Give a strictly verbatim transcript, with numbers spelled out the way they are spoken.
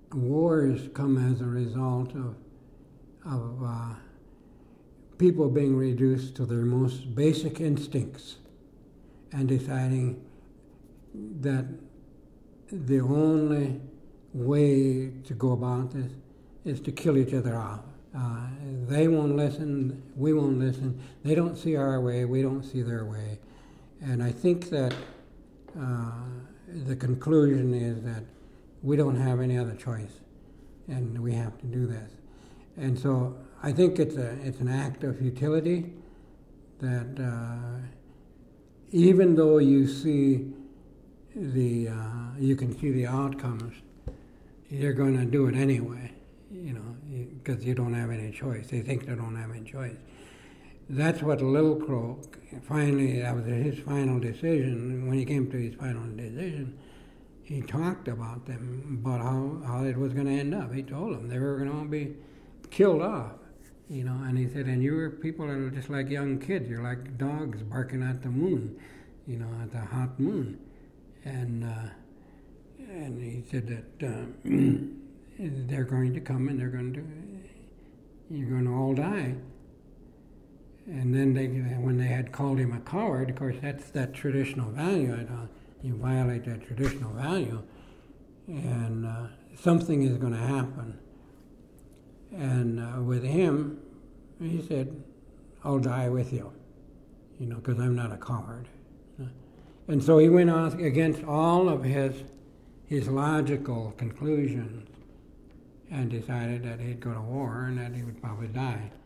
wars come as a result of of uh, people being reduced to their most basic instincts and deciding that the only way to go about this is to kill each other off. Uh, they won't listen, we won't listen. They don't see our way, we don't see their way. And I think that uh, the conclusion is that we don't have any other choice, and we have to do this. And so I think it's a it's an act of futility that uh, even though you see the uh, you can see the outcomes, you're going to do it anyway, you know, because you don't have any choice. They think they don't have any choice. That's what Little Crow finally, that was his final decision. When he came to his final decision, he talked about them, about how, how it was going to end up. He told them they were going to all be killed off, you know, and he said, and you people are just like young kids. You're like dogs barking at the moon, you know, at the hot moon. And uh, and he said that uh, they're going to come and they're going to, you're going to all die. And then they, when they had called him a coward, of course, that's that traditional value. I don't, you violate that traditional value, and uh, something is going to happen. And uh, with him, he said, I'll die with you, you know, because I'm not a coward. And so he went on against all of his his logical conclusions and decided that he'd go to war and that he would probably die.